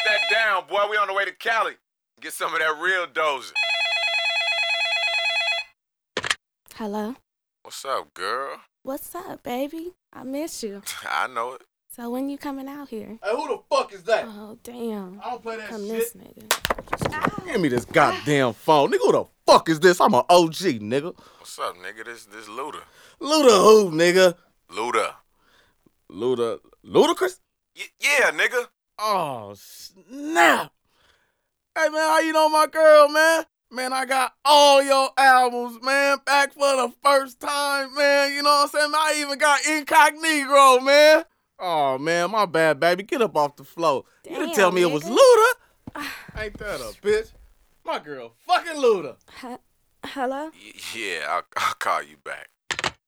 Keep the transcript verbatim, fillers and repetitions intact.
that down, boy. We on the way to Cali. Get some of that real Doja. Hello? What's up, girl? What's up, baby? I miss you. I know it. So when you coming out here? Hey, who the fuck is that? Oh, damn. I don't play that Come shit. this nigga. Give me this goddamn phone. Nigga, who the fuck is this? I'm an O G, nigga. What's up, nigga? This this Luda. Luda who, nigga? Luda. Luda. Ludacris? Y- yeah, nigga. Oh, snap. Hey, man, how you know my girl, man? Man, I got all your albums, man, back for the first time, man. You know what I'm saying? I even got Incognito, man. Oh, man, my bad, baby. Get up off the floor. Damn, you didn't tell me nigga. it was Luda. Ain't that a bitch? My girl fucking Luda. H- Hello? Y- yeah, I'll, I'll call you back.